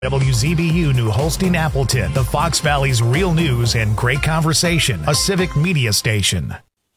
WZBU New Holstein Appleton, the Fox Valley's real news and great conversation, a civic media station.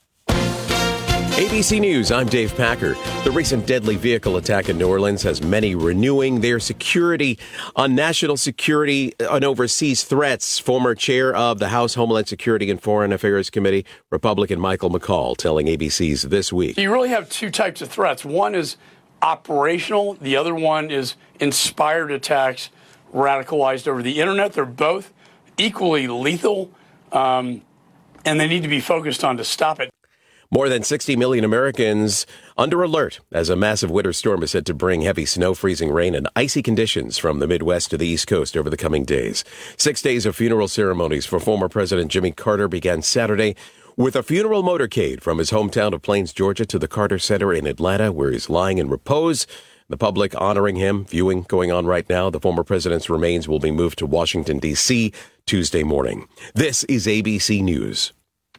ABC News, I'm Dave Packer. The recent deadly vehicle attack in New Orleans has many renewing their security on national security and overseas threats. Former chair of the House Homeland Security and Foreign Affairs Committee, Republican Michael McCaul, telling ABC's This Week. You really have two types of threats. One is operational. The other one is inspired attacks radicalized over the internet. They're both equally lethal, and they need to be focused on to stop it. More than 60 million Americans under alert as a massive winter storm is said to bring heavy snow, freezing rain, and icy conditions from the Midwest to the East Coast over the coming days. 6 days of funeral ceremonies for former President Jimmy Carter began Saturday with a funeral motorcade from his hometown of Plains, Georgia, to the Carter Center in Atlanta, where he's lying in repose. The public honoring him, viewing going on right now. The former president's remains will be moved to Washington, D.C. Tuesday morning. This is ABC News.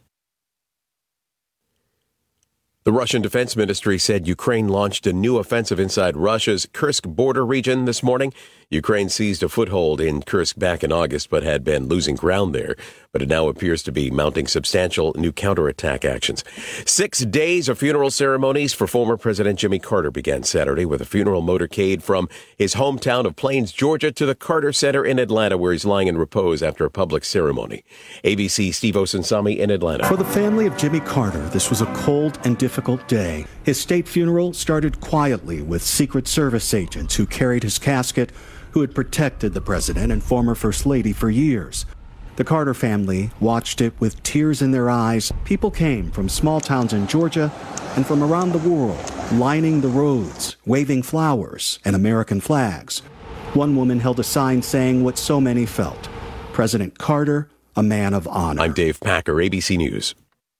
The Russian Defense Ministry said Ukraine launched a new offensive inside Russia's Kursk border region this morning. Ukraine seized a foothold in Kursk back in August, but had been losing ground there. But it now appears to be mounting substantial new counterattack actions. 6 days of funeral ceremonies for former President Jimmy Carter began Saturday with a funeral motorcade from his hometown of Plains, Georgia, to the Carter Center in Atlanta, where he's lying in repose after a public ceremony. ABC Steve Osunsami in Atlanta. For the family of Jimmy Carter, this was a cold and difficult day. His state funeral started quietly with Secret Service agents who carried his casket, who had protected the president and former First Lady for years. The Carter family watched it with tears in their eyes. People came from small towns in Georgia and from around the world, lining the roads, waving flowers and American flags. One woman held a sign saying what so many felt: President Carter, a man of honor. I'm Dave Packer, ABC News.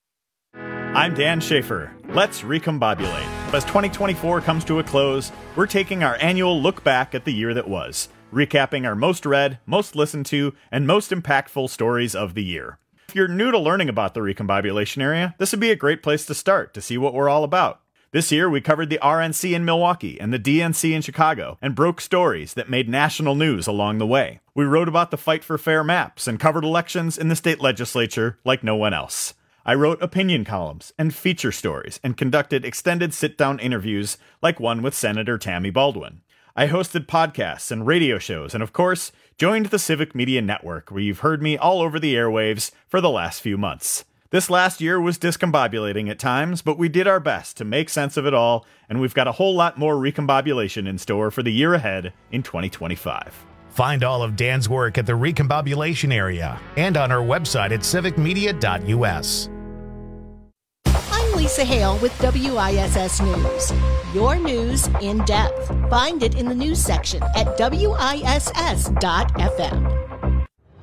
I'm Dan Schaefer. Let's recombobulate. As 2024 comes to a close, we're taking our annual look back at the year that was, recapping our most read, most listened to, and most impactful stories of the year. If you're new to learning about the recombobulation area, this would be a great place to start to see what we're all about. This year, we covered the RNC in Milwaukee and the DNC in Chicago and broke stories that made national news along the way. We wrote about the fight for fair maps and covered elections in the state legislature like no one else. I wrote opinion columns and feature stories and conducted extended sit-down interviews like one with Senator Tammy Baldwin. I hosted podcasts and radio shows and, of course, joined the Civic Media Network, where you've heard me all over the airwaves for the last few months. This last year was discombobulating at times, but we did our best to make sense of it all, and we've got a whole lot more recombobulation in store for the year ahead in 2025. Find all of Dan's work at the recombobulation area and on our website at civicmedia.us. I'm Lisa Hale with WISS News. Your news in depth. Find it in the news section at WISS.FM.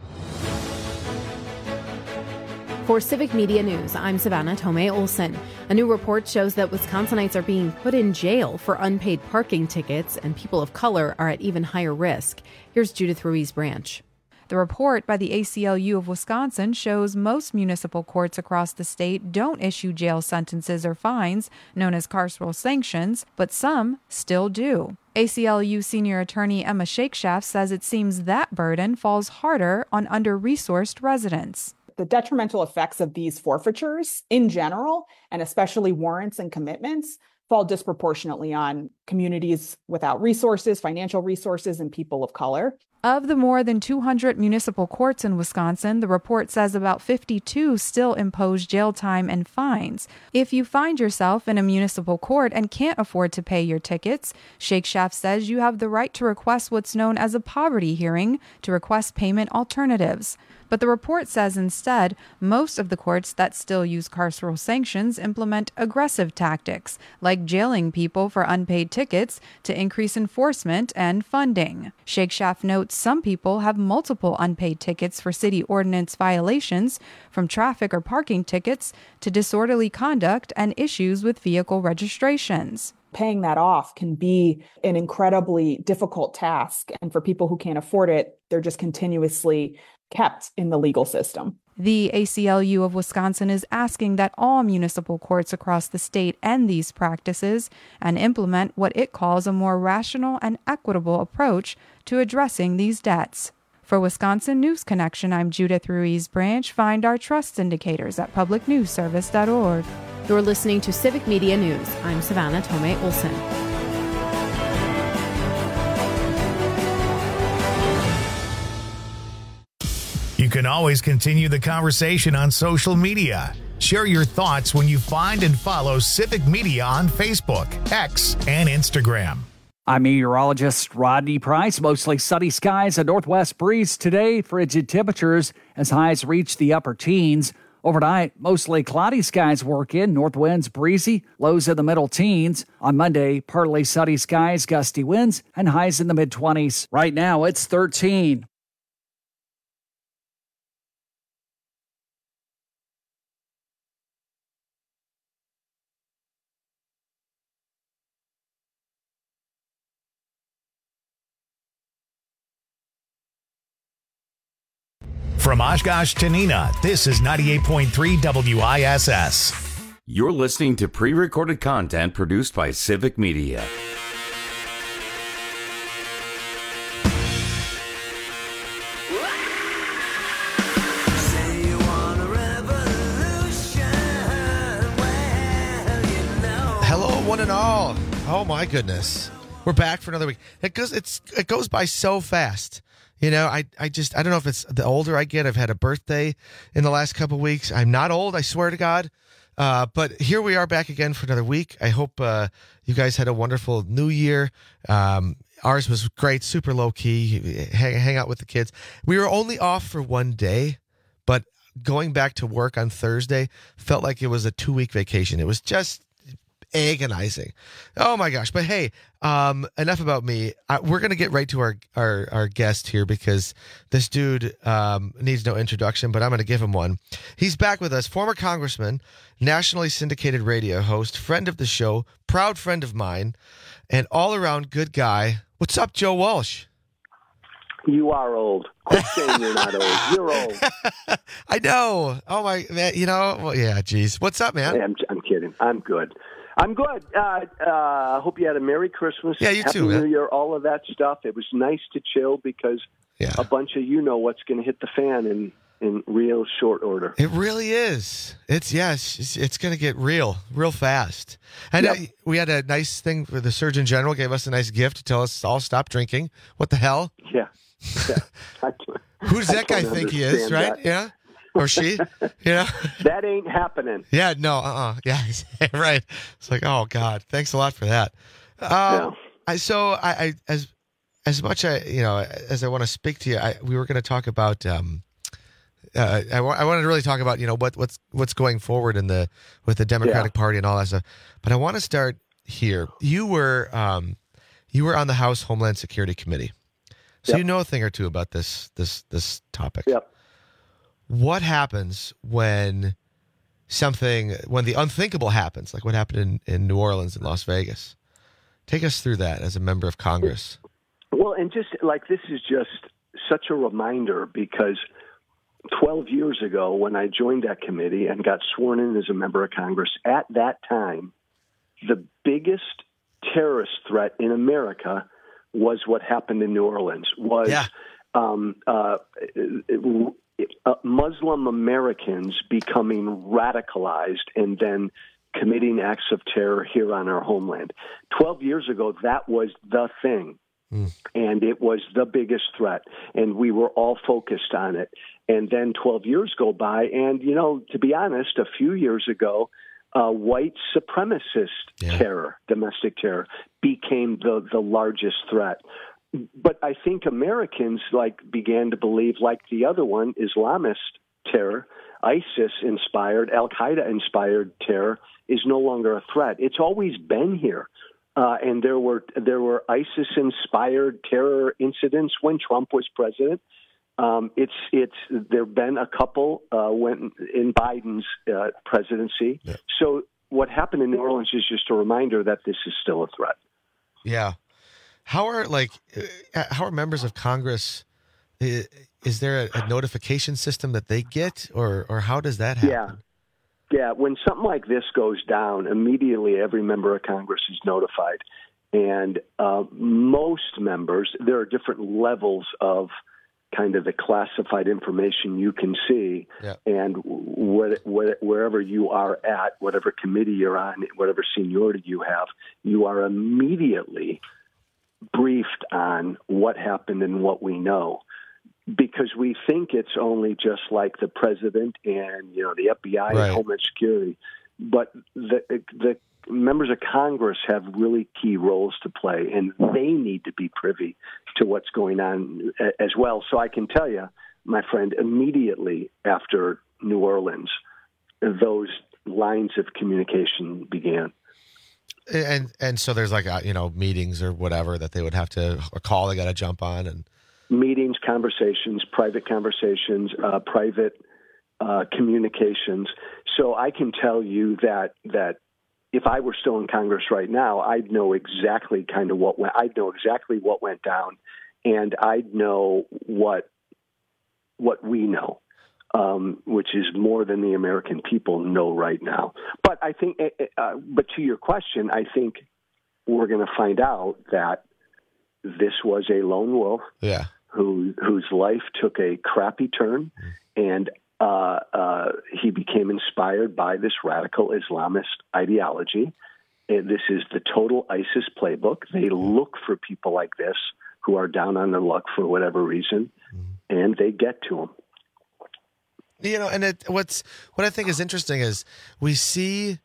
For Civic Media News, I'm Savannah Tomei Olson. A new report shows that Wisconsinites are being put in jail for unpaid parking tickets, and people of color are at even higher risk. Here's Judith Ruiz Branch. The report by the ACLU of Wisconsin shows most municipal courts across the state don't issue jail sentences or fines, known as carceral sanctions, but some still do. ACLU senior attorney Emma Shakeshaft says it seems that burden falls harder on under-resourced residents. The detrimental effects of these forfeitures in general, and especially warrants and commitments, fall disproportionately on communities without resources, financial resources, and people of color. Of the more than 200 municipal courts in Wisconsin, the report says about 52 still impose jail time and fines. If you find yourself in a municipal court and can't afford to pay your tickets, Shakeshaft says you have the right to request what's known as a poverty hearing to request payment alternatives. But the report says instead, most of the courts that still use carceral sanctions implement aggressive tactics, like jailing people for unpaid tickets to increase enforcement and funding. Shakeshaft notes some people have multiple unpaid tickets for city ordinance violations, from traffic or parking tickets to disorderly conduct and issues with vehicle registrations. Paying that off can be an incredibly difficult task. And for people who can't afford it, they're just continuously kept in the legal system. The ACLU of Wisconsin is asking that all municipal courts across the state end these practices and implement what it calls a more rational and equitable approach to addressing these debts. For Wisconsin News Connection, I'm Judith Ruiz Branch. Find our trust indicators at publicnewsservice.org. You're listening to Civic Media News. I'm Savannah Tomei Olson. You can always continue the conversation on social media. Share your thoughts when you find and follow Civic Media on Facebook, X, and Instagram. I'm meteorologist Rodney Price. Mostly sunny skies, a northwest breeze today. Frigid temperatures as highs reach the upper teens. Overnight, mostly cloudy skies work in. North winds breezy, lows in the middle teens. On Monday, partly sunny skies, gusty winds, and highs in the mid-20s. Right now, it's 13. From Oshkosh to Neenah, this is 98.3 WISS. You're listening to pre-recorded content produced by Civic Media. Hello, one and all. Oh my goodness, we're back for another week. It goes by so fast. You know, I don't know if it's the older I get. I've had a birthday in the last couple of weeks. I'm not old, I swear to God. But here we are back again for another week. I hope you guys had a wonderful new year. Ours was great, super low key, hang out with the kids. We were only off for one day, but going back to work on Thursday felt like it was a 2-week vacation. It was just agonizing. Oh my gosh. But hey, enough about me. We're going to get right to our guest here because this dude needs no introduction, but I'm going to give him one. He's back with us, former congressman, nationally syndicated radio host, friend of the show, proud friend of mine, and all-around good guy. What's up, Joe Walsh? You are old. Quit saying you're not old. You're old. I know. Oh my man. You know. Well, yeah. Geez. What's up, man? I'm kidding. I'm good. Hope you had a Merry Christmas. Yeah, you Happy too, man. New Year, all of that stuff. It was nice to chill because a bunch of what's going to hit the fan in real short order. It really is. It's going to get real fast. And we had a nice thing for the Surgeon General, gave us a nice gift to tell us all stop drinking. What the hell? Yeah. Who's that guy think he is, right? That. Yeah. Or she, you know? That ain't happening. Yeah, no, Yeah, right. It's like, oh, God, thanks a lot for that. As much as I want to speak to you, we were going to talk about. I wanted to really talk about what's going forward with the Democratic Party and all that stuff. But I want to start here. You were on the House Homeland Security Committee, so you know a thing or two about this topic. Yep. What happens when the unthinkable happens, like what happened in New Orleans and Las Vegas? Take us through that as a member of Congress. Well, and just like this is just such a reminder because 12 years ago when I joined that committee and got sworn in as a member of Congress, at that time, the biggest terrorist threat in America was what happened in New Orleans, Muslim Americans becoming radicalized and then committing acts of terror here on our homeland. 12 years ago, that was the thing, and it was the biggest threat, and we were all focused on it. And then 12 years go by, and, to be honest, a few years ago, white supremacist terror, domestic terror, became the largest threat. But I think Americans began to believe, like the other one, Islamist terror, ISIS-inspired, Al-Qaeda-inspired terror is no longer a threat. It's always been here, and there were ISIS-inspired terror incidents when Trump was president. There've been a couple when in Biden's presidency. Yeah. So what happened in New Orleans is just a reminder that this is still a threat. Yeah. How are members of Congress, is there a notification system that they get, or how does that happen? Yeah. When something like this goes down, immediately every member of Congress is notified. And most members, there are different levels of kind of the classified information you can see. Yeah. And wherever you are at, whatever committee you're on, whatever seniority you have, you are immediately briefed on what happened and what we know. Because we think it's only just like the president and, the FBI and Homeland Security. But the members of Congress have really key roles to play, and they need to be privy to what's going on as well. So I can tell you, my friend, immediately after New Orleans, those lines of communication began. And so there's like, meetings or whatever that they would have to, a call they got to jump on, and meetings, conversations, private communications. So I can tell you that if I were still in Congress right now, I'd know exactly I'd know exactly what went down, and I'd know what we know, which is more than the American people know right now. But I think, but to your question, I think we're going to find out that this was a lone wolf, whose life took a crappy turn, and he became inspired by this radical Islamist ideology. And this is the total ISIS playbook. They look for people like this who are down on their luck for whatever reason, and they get to them. And what I think is interesting is we see,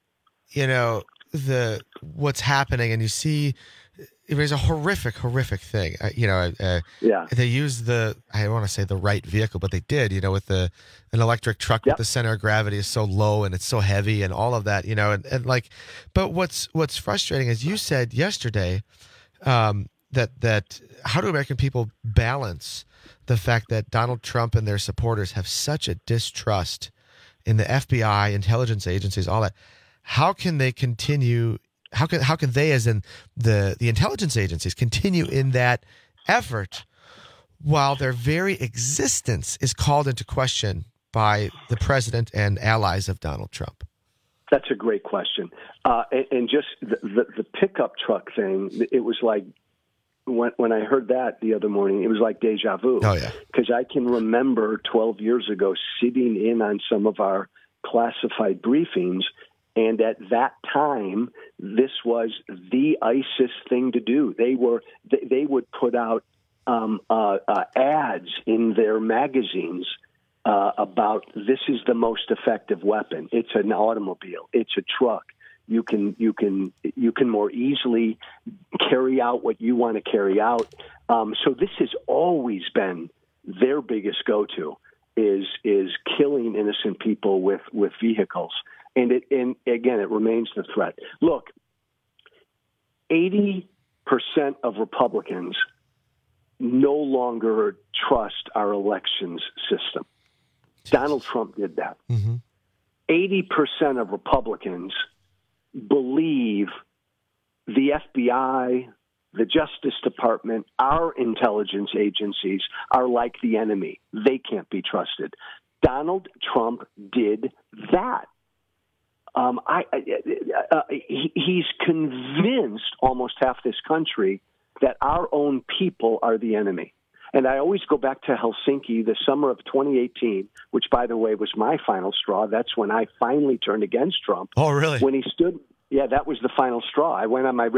what's happening, and you see. It was a horrific thing. They used I want to say the right vehicle, but they did, with an electric truck with the center of gravity is so low and it's so heavy and all of that, but what's frustrating, as you said yesterday, that how do American people balance the fact that Donald Trump and their supporters have such a distrust in the FBI, intelligence agencies, all that? How can they continue? How can they, as in the intelligence agencies, continue in that effort while their very existence is called into question by the president and allies of Donald Trump? That's a great question. And just the pickup truck thing, it was like when I heard that the other morning, it was like deja vu. Oh, yeah. Because I can remember 12 years ago sitting in on some of our classified briefings. And at that time, this was the ISIS thing to do. They would put out ads in their magazines about this is the most effective weapon. It's an automobile. It's a truck. You can more easily carry out what you want to carry out. So this has always been their biggest go-to is killing innocent people with vehicles. And again, it remains the threat. Look, 80% of Republicans no longer trust our elections system. Donald Trump did that. 80% of Republicans believe the FBI, the Justice Department, our intelligence agencies are like the enemy. They can't be trusted. Donald Trump did that. He's convinced almost half this country that our own people are the enemy. And I always go back to Helsinki, the summer of 2018, which, by the way, was my final straw. That's when I finally turned against Trump. Oh, really? When he stood... Yeah, that was the final straw. I went on my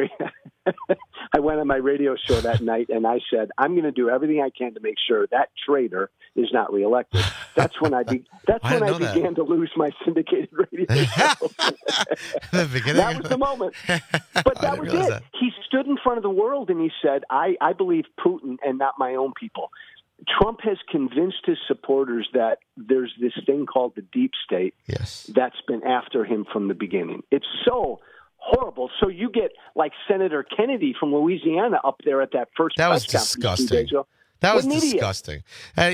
radio show that night, and I said, "I'm going to do everything I can to make sure that traitor is not reelected." That's when I began to lose my syndicated radio show. That was the moment. But that was it. That. He stood in front of the world and he said, "I believe Putin and not my own people." Trump has convinced his supporters that there's this thing called the deep state that's been after him from the beginning. It's so horrible. So you get like Senator Kennedy from Louisiana up there at that first that press was disgusting. That was disgusting.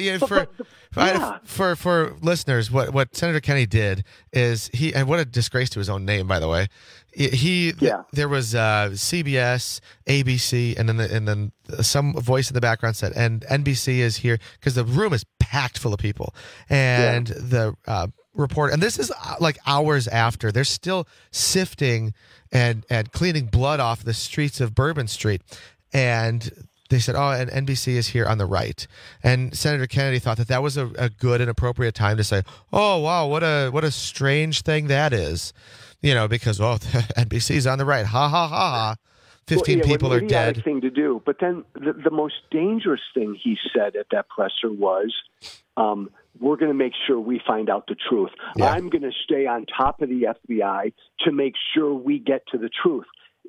For listeners, what Senator Kennedy did is and what a disgrace to his own name, by the way. There was CBS, ABC, and then some voice in the background said, and NBC is here because the room is packed full of people, and the report, and this is like hours after, they're still sifting and cleaning blood off the streets of Bourbon Street, and they said, oh, and NBC is here on the right. And Senator Kennedy thought that was a good and appropriate time to say, oh, wow, what a strange thing that is. Because, NBC is on the right. Ha, ha, ha, ha. 15 people are dead. Thing to do. But then the most dangerous thing he said at that presser was, we're going to make sure we find out the truth. Yeah. I'm going to stay on top of the FBI to make sure we get to the truth.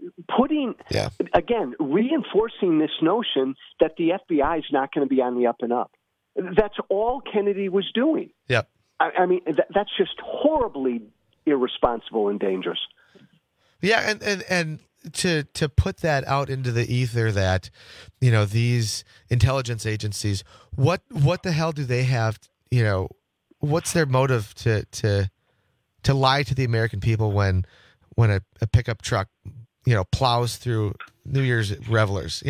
Reinforcing this notion that the FBI is not going to be on the up and up. That's all Kennedy was doing. Yep. I mean, that's just horribly irresponsible and dangerous. Yeah, and to put that out into the ether that, these intelligence agencies, what the hell do they have, what's their motive to lie to the American people when a pickup truck plows through New Year's revelers,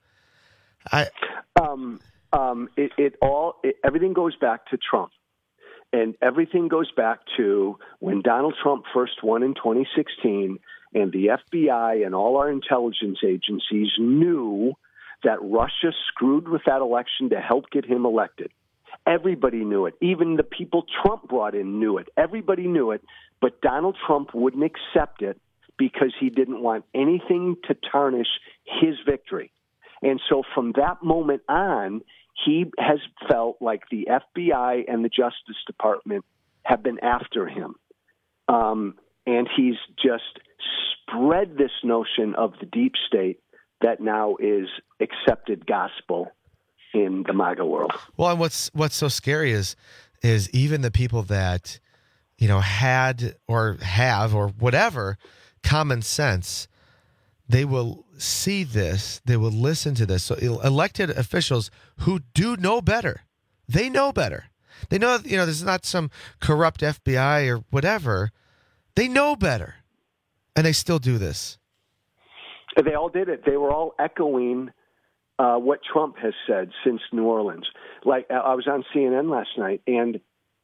everything goes back to Trump, and everything goes back to when Donald Trump first won in 2016, and the FBI and all our intelligence agencies knew that Russia screwed with that election to help get him elected. Everybody knew it. Even the people Trump brought in knew it. Everybody knew it, but Donald Trump wouldn't accept it because he didn't want anything to tarnish his victory. And so from that moment on, he has felt like the FBI and the Justice Department have been after him. And he's just spread this notion of the deep state that now is accepted gospel in the MAGA world. Well, and what's so scary is even the people that, had or have or whatever common sense, they will see this, they will listen to this. So elected officials who do know better, they know better. They know, there's not some corrupt FBI or whatever. They know better, and they still do this. They all did it. They were all echoing what Trump has said since New Orleans. Like, I was on CNN last night, and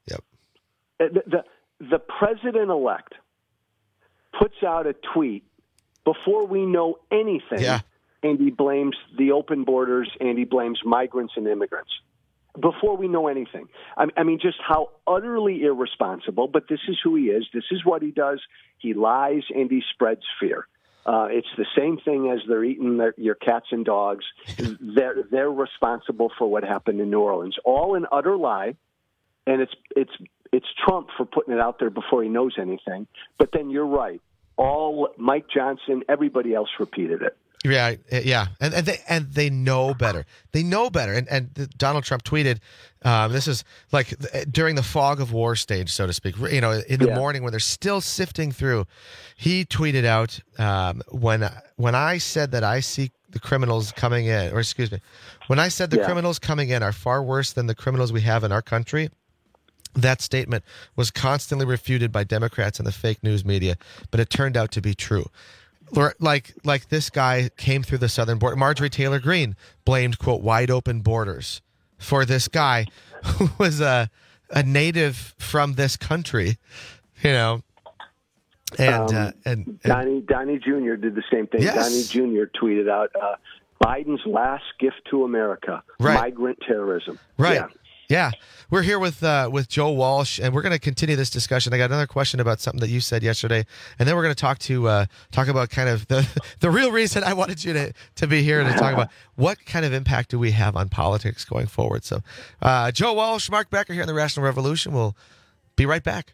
the president-elect puts out a tweet before we know anything, and he blames the open borders, and he blames migrants and immigrants. Before we know anything. I mean, just how utterly irresponsible, but this is who he is. This is what he does. He lies and he spreads fear. It's the same thing as they're eating your cats and dogs. They're responsible for what happened in New Orleans. All an utter lie, and it's Trump for putting it out there before he knows anything. But then you're right. All Mike Johnson, everybody else repeated it. Yeah, and they know better. They know better. And Donald Trump tweeted, this is like during the fog of war stage, so to speak. In the morning when they're still sifting through, he tweeted out, when I said that I see the criminals coming in, or excuse me, when I said the criminals coming in are far worse than the criminals we have in our country. That statement was constantly refuted by Democrats and the fake news media, but it turned out to be true. Like this guy came through the southern border. Marjorie Taylor Greene blamed, quote, wide open borders for this guy who was a native from this country, And Donnie Jr. did the same thing. Yes. Donnie Jr. tweeted out, Biden's last gift to America, migrant terrorism. Right. Yeah. We're here with Joe Walsh, and we're going to continue this discussion. I got another question about something that you said yesterday, and then we're going to talk about kind of the real reason I wanted you to be here to talk about what kind of impact do we have on politics going forward. So, Joe Walsh, Mark Becker here on the Rational Revolution. We'll be right back.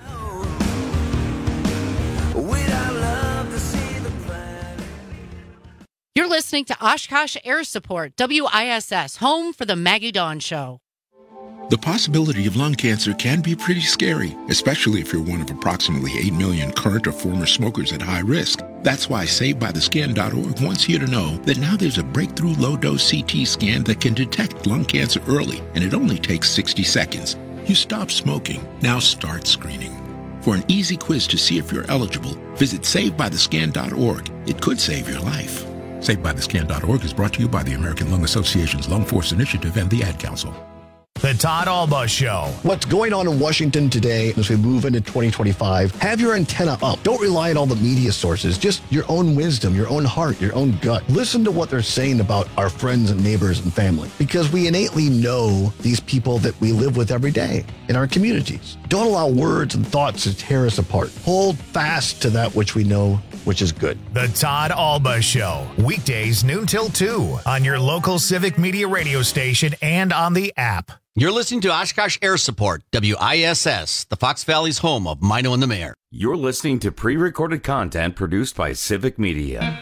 You're listening to Oshkosh Air Support, WISS, home for the Maggie Dawn Show. The possibility of lung cancer can be pretty scary, especially if you're one of approximately 8 million current or former smokers at high risk. That's why SaveByTheScan.org wants you to know that now there's a breakthrough low-dose CT scan that can detect lung cancer early, and it only takes 60 seconds. You stop smoking, now start screening. For an easy quiz to see if you're eligible, visit SaveByTheScan.org. It could save your life. SaveByTheScan.org is brought to you by the American Lung Association's Lung Force Initiative and the Ad Council. The Todd Alba Show. What's going on in Washington today as we move into 2025? Have your antenna up. Don't rely on all the media sources. Just your own wisdom, your own heart, your own gut. Listen to what they're saying about our friends and neighbors and family, because we innately know these people that we live with every day in our communities. Don't allow words and thoughts to tear us apart. Hold fast to that which we know, which is good. The Todd Alba Show. Weekdays noon till 2 on your local Civic Media radio station and on the app. You're listening to Oshkosh Air Support, WISS, the Fox Valley's home of Mino and the Mayor. You're listening to pre-recorded content produced by Civic Media.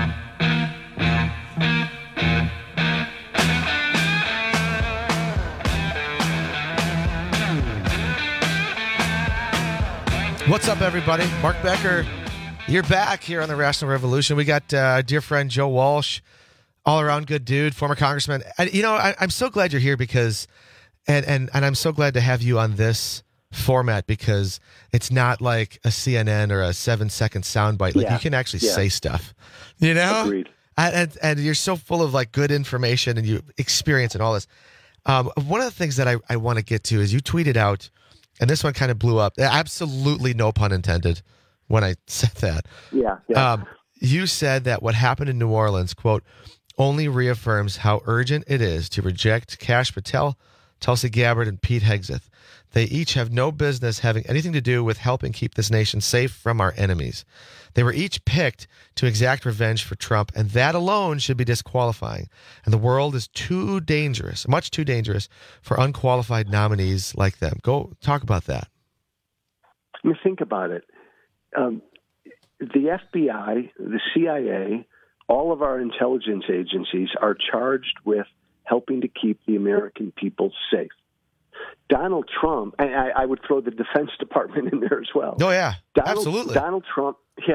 What's up, everybody? Mark Becker, you're back here on the Rational Revolution. We got dear friend Joe Walsh, all-around good dude, former congressman. And, you know, I'm so glad you're here because... And I'm so glad to have you on this format because it's not like a CNN or a 7-second soundbite. Like you can actually say stuff, you know? Agreed. And you're so full of like good information and you experience and all this. One of the things that I want to get to is you tweeted out, and this one kind of blew up. Absolutely no pun intended when I said that. Yeah. You said that what happened in New Orleans, quote, only reaffirms how urgent it is to reject Kash Patel, Tulsi Gabbard, and Pete Hegseth. They each have no business having anything to do with helping keep this nation safe from our enemies. They were each picked to exact revenge for Trump, and that alone should be disqualifying. And the world is too dangerous, much too dangerous, for unqualified nominees like them. Go talk about that. I mean, think about it. The FBI, the CIA, all of our intelligence agencies are charged with helping to keep the American people safe. Donald Trump, and I would throw the Defense Department in there as well. Oh, yeah, absolutely. Donald Trump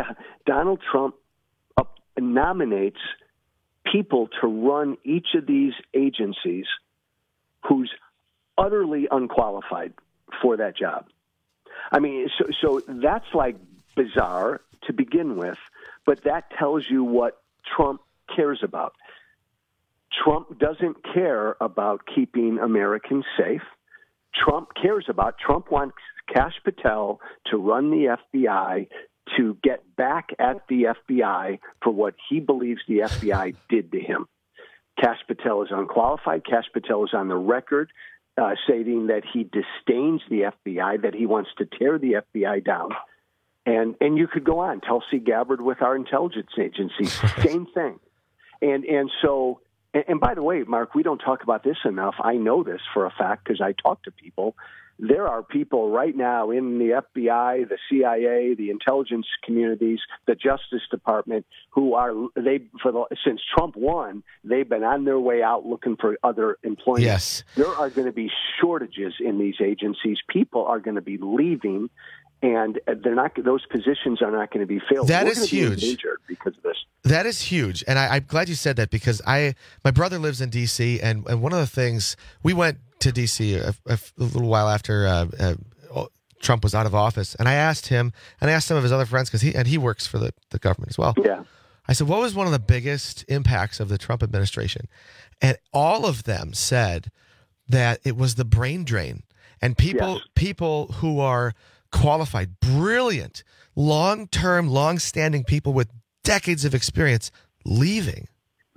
nominates people to run each of these agencies who's utterly unqualified for that job. I mean, so that's like bizarre to begin with, but that tells you what Trump cares about. Trump doesn't care about keeping Americans safe. Trump wants Kash Patel to run the FBI to get back at the FBI for what he believes the FBI did to him. Kash Patel is unqualified. Kash Patel is on the record stating that he disdains the FBI, that he wants to tear the FBI down. And you could go on. Tulsi Gabbard with our intelligence agency, same thing. And so... And by the way, Mark, we don't talk about this enough. I know this for a fact because I talk to people. There are people right now in the FBI, the CIA, the intelligence communities, the Justice Department who are since Trump won, they've been on their way out looking for other employment. Yes. There are going to be shortages in these agencies. People are going to be leaving. And they're not; those positions are not going to be filled. That We're is going to huge be endangered because of this. That is huge, and I'm glad you said that because my brother lives in D.C. and one of the things we went to D.C. a little while after Trump was out of office, and I asked him and I asked some of his other friends because he works for the government as well. Yeah, I said, what was one of the biggest impacts of the Trump administration? And all of them said that it was the brain drain and people who are qualified, brilliant, long-term, long-standing people with decades of experience leaving.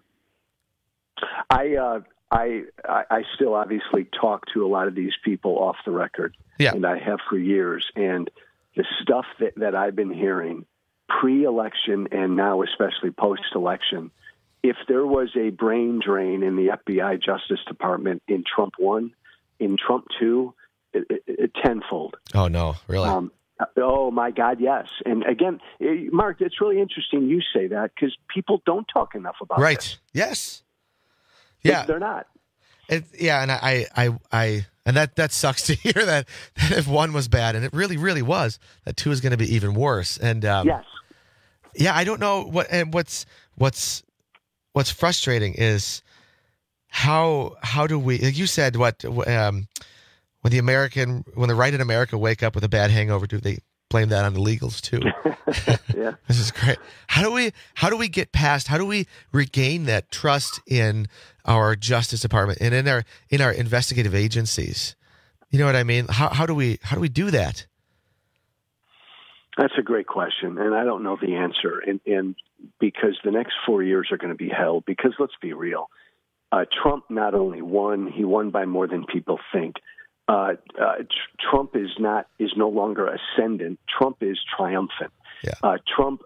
I still obviously talk to a lot of these people off the record, and I have for years. And the stuff that I've been hearing pre-election and now especially post-election, if there was a brain drain in the FBI Justice Department in Trump 1, in Trump 2, tenfold. Oh, no, really? Oh, my God, yes. And again, Mark, it's really interesting you say that because people don't talk enough about it. Right. Yes. Yeah. They're not. And that sucks to hear that if 1 was bad, and it really, really was, that 2 is going to be even worse. And yes. Yeah, I don't know what's frustrating is how do we, like you said, when the right in America wake up with a bad hangover, do they blame that on illegals too? Yeah. This is great. How do we get past, how do we regain that trust in our Justice Department and in our investigative agencies? You know what I mean? How do we do that? That's a great question, and I don't know the answer. And because the next 4 years are going to be hell, because let's be real, Trump not only won, he won by more than people think. Trump is no longer ascendant. Trump is triumphant. Yeah. Trump,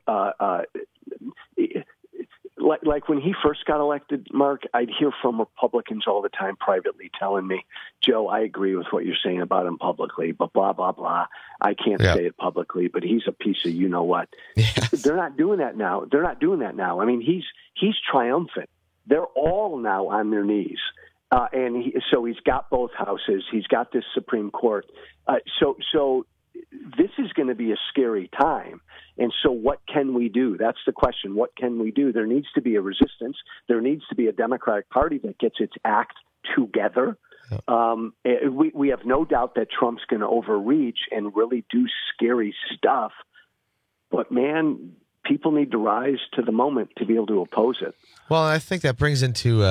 like when he first got elected, Mark, I'd hear from Republicans all the time privately telling me, Joe, I agree with what you're saying about him publicly, but blah, blah, blah. I can't say it publicly, but he's a piece of you-know-what. Yes. They're not doing that now. I mean, he's triumphant. They're all now on their knees. So he's got both houses. He's got this Supreme Court. So this is going to be a scary time. And so what can we do? That's the question. What can we do? There needs to be a resistance. There needs to be a Democratic Party that gets its act together. We have no doubt that Trump's going to overreach and really do scary stuff. But, man, people need to rise to the moment to be able to oppose it. Well, I think that brings into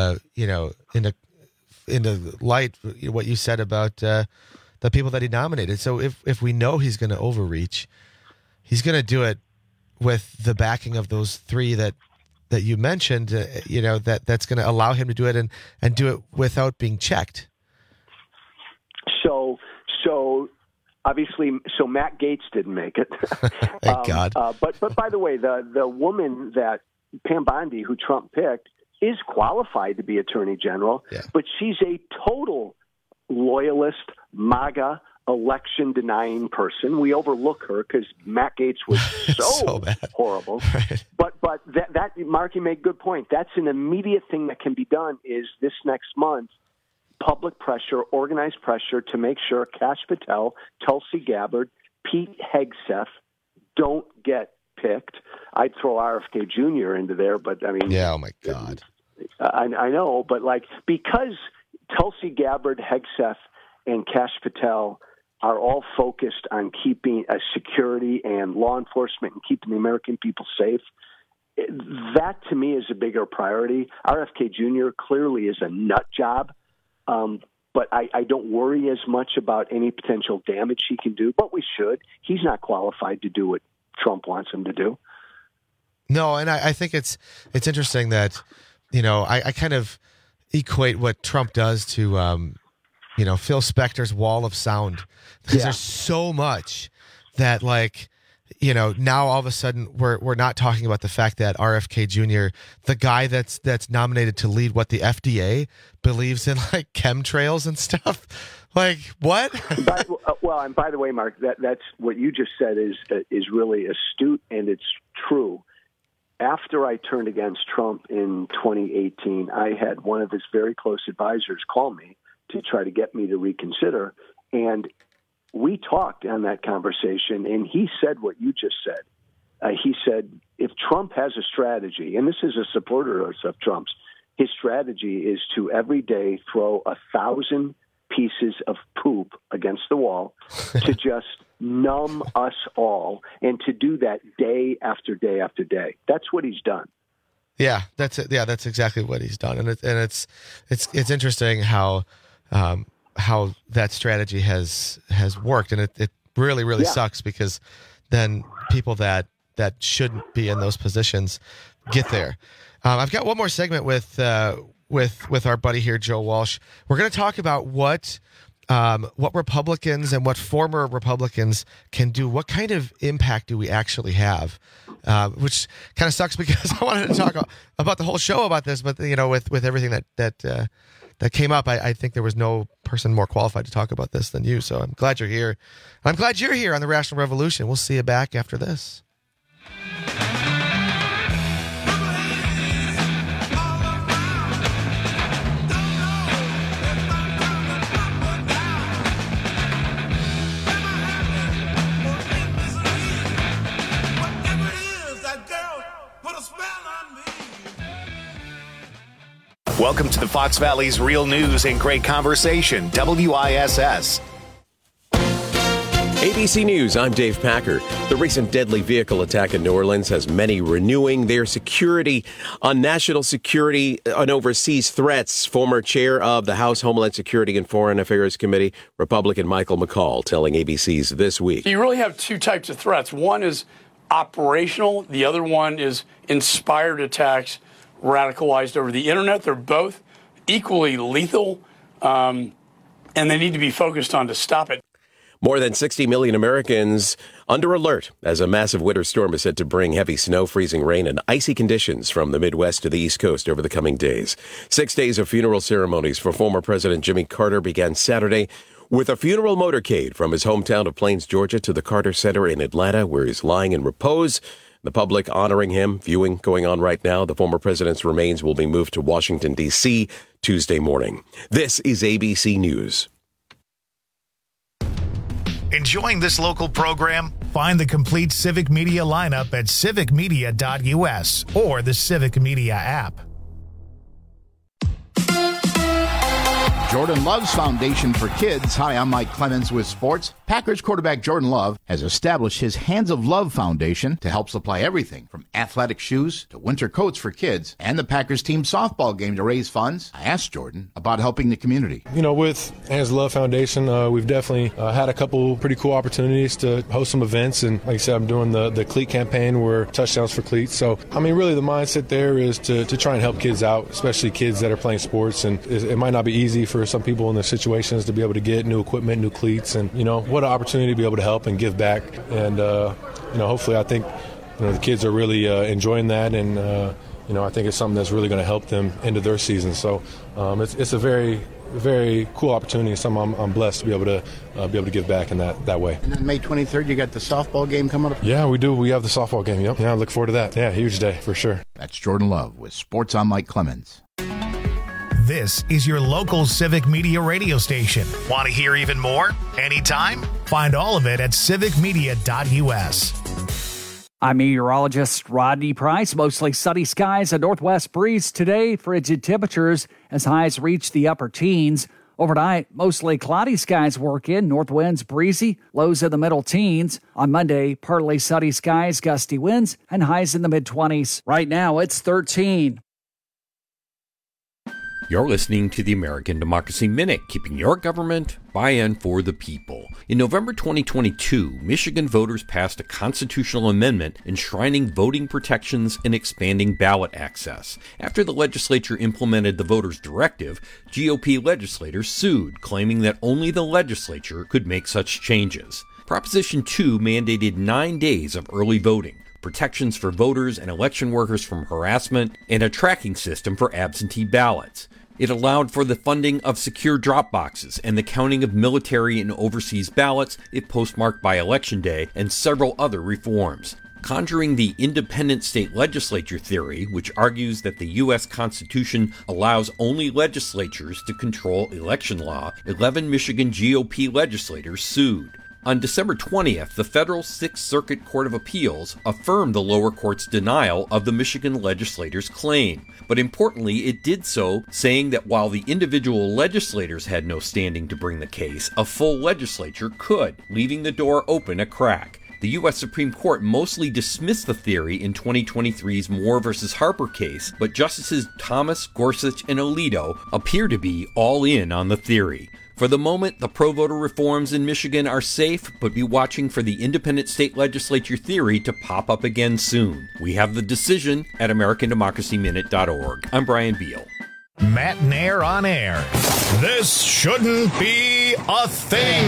into light what you said about the people that he nominated. So if we know he's going to overreach, he's going to do it with the backing of those three that you mentioned. That's going to allow him to do it and do it without being checked. So obviously, Matt Gaetz didn't make it. Thank God. But by the way, the woman that Pam Bondi, who Trump picked, is qualified to be Attorney General, but she's a total loyalist, MAGA, election-denying person. We overlook her because Matt Gaetz was so horrible. Right. But that Mark, you made a good point. That's an immediate thing that can be done is this next month, public pressure, organized pressure to make sure Kash Patel, Tulsi Gabbard, Pete Hegseth don't get picked. I'd throw RFK Jr. into there, but I mean... Yeah, oh my God. I know, but because Tulsi Gabbard, Hegseth, and Kash Patel are all focused on keeping security and law enforcement and keeping the American people safe, that to me is a bigger priority. RFK Jr. clearly is a nut job, but I don't worry as much about any potential damage he can do, but we should. He's not qualified to do what Trump wants him to do. No, and I think it's interesting that, I kind of equate what Trump does to, Phil Spector's wall of sound. Because there's so much that, now all of a sudden we're not talking about the fact that RFK Jr., the guy that's nominated to lead what the FDA believes in, chemtrails and stuff. What? And by the way, Mark, that's what you just said is really astute, and it's true. After I turned against Trump in 2018, I had one of his very close advisors call me to try to get me to reconsider, and we talked on that conversation, and he said what you just said. He said, if Trump has a strategy, and this is a supporter of Trump's, his strategy is to every day throw 1,000 pieces of poop against the wall to just numb us all, and to do that day after day after day. That's what he's done. Yeah, that's it. Yeah, that's exactly what he's done, and it's interesting how that strategy has worked, and it really sucks because then people that shouldn't be in those positions get there. I've got one more segment with our buddy here, Joe Walsh. We're going to talk about what Republicans and what former Republicans can do. What kind of impact do we actually have? Which kind of sucks because I wanted to talk about the whole show about this, but with everything that came up, I think there was no person more qualified to talk about this than you. So I'm glad you're here. I'm glad you're here on the Rational Revolution. We'll see you back after this. Girl Welcome to the Fox Valley's real news and great conversation, WISS. ABC News, I'm Dave Packer. The recent deadly vehicle attack in New Orleans has many renewing their security on national security and overseas threats. Former chair of the House Homeland Security and Foreign Affairs Committee, Republican Michael McCall, telling ABC's This Week. You really have two types of threats. One is operational. The other one is inspired attacks radicalized over the internet. They're both equally lethal, and they need to be focused on to stop it. More than 60 million Americans under alert as a massive winter storm is said to bring heavy snow, freezing rain, and icy conditions from the Midwest to the East Coast over the coming days. 6 days of funeral ceremonies for former President Jimmy Carter began Saturday with a funeral motorcade from his hometown of Plains, Georgia, to the Carter Center in Atlanta, where he's lying in repose. The public honoring him, viewing going on right now. The former president's remains will be moved to Washington, D.C. Tuesday morning. This is ABC News. Enjoying this local program? Find the complete Civic Media lineup at civicmedia.us or the Civic Media app. Jordan Love's Foundation for Kids. Hi, I'm Mike Clemens with sports. Packers quarterback Jordan Love has established his Hands of Love Foundation to help supply everything from athletic shoes to winter coats for kids and the Packers team softball game to raise funds. I asked Jordan about helping the community. You know, with Hands of Love Foundation, we've definitely had a couple pretty cool opportunities to host some events. And like I said, I'm doing the cleat campaign where touchdowns for cleats. So, I mean, really the mindset there is to try and help kids out, especially kids that are playing sports. And it might not be easy for some people in their situations to be able to get new equipment, new cleats, and what an opportunity to be able to help and give back. And hopefully, I think the kids are really enjoying that, and I think it's something that's really going to help them into their season. So it's a very, very cool opportunity, something I'm blessed to be able to give back in that way. And then May 23rd, you got the softball game coming up? Yeah, we do. We have the softball game. Yep. Yeah, I look forward to that. Yeah, huge day for sure. That's Jordan Love with Sports. I'm Mike Clemens. This is your local Civic Media radio station. Want to hear even more? Anytime? Find all of it at civicmedia.us. I'm meteorologist Rodney Price. Mostly sunny skies, a northwest breeze today. Frigid temperatures as highs reach the upper teens. Overnight, mostly cloudy skies work in. North winds breezy, lows in the middle teens. On Monday, partly sunny skies, gusty winds, and highs in the mid-20s. Right now, it's 13. You're listening to the American Democracy Minute, keeping your government by and for the people. In November 2022, Michigan voters passed a constitutional amendment enshrining voting protections and expanding ballot access. After the legislature implemented the voters' directive, GOP legislators sued, claiming that only the legislature could make such changes. Proposition 2 mandated 9 days of early voting, protections for voters and election workers from harassment, and a tracking system for absentee ballots. It allowed for the funding of secure drop boxes and the counting of military and overseas ballots if postmarked by Election Day, and several other reforms. Conjuring the independent state legislature theory, which argues that the U.S. Constitution allows only legislatures to control election law, 11 Michigan GOP legislators sued. On December 20th, the federal Sixth Circuit Court of Appeals affirmed the lower court's denial of the Michigan legislators' claim. But importantly, it did so saying that while the individual legislators had no standing to bring the case, a full legislature could, leaving the door open a crack. The U.S. Supreme Court mostly dismissed the theory in 2023's Moore v. Harper case, but Justices Thomas, Gorsuch, and Alito appear to be all in on the theory. For the moment, the pro-voter reforms in Michigan are safe, but be watching for the independent state legislature theory to pop up again soon. We have the decision at AmericanDemocracyMinute.org. I'm Brian Beal. Matt Nair on air. This shouldn't be a thing.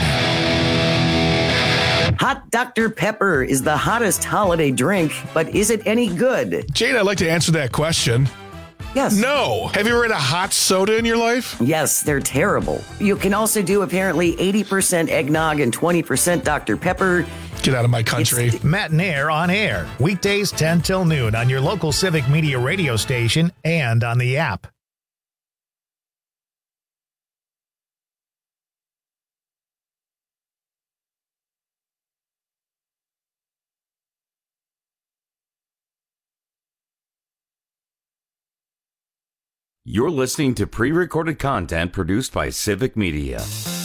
Hot Dr. Pepper is the hottest holiday drink, but is it any good? Jane, I'd like to answer that question. Yes. No. Have you ever had a hot soda in your life? Yes, they're terrible. You can also do apparently 80% eggnog and 20% Dr. Pepper. Get out of my country. Matt Nair on air. Weekdays 10 till noon on your local Civic Media radio station and on the app. You're listening to pre-recorded content produced by Civic Media.